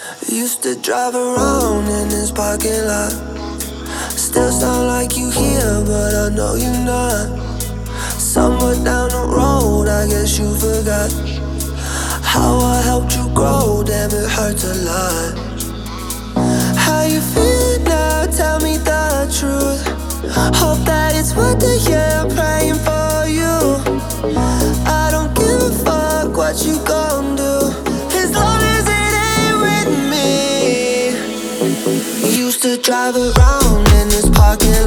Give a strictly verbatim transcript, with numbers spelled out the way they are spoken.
Used to drive around in this parking lot. Still sound like you here, but I know you're not. Somewhere down the road, I guess you forgot how I helped you grow, damn it hurts a lot. How you feel now, tell me the truth. Hope that it's worth the year, I'm praying for you. I don't give a fuck what you gon' do, as long as it ain't with me. Used to drive around in this parking lot.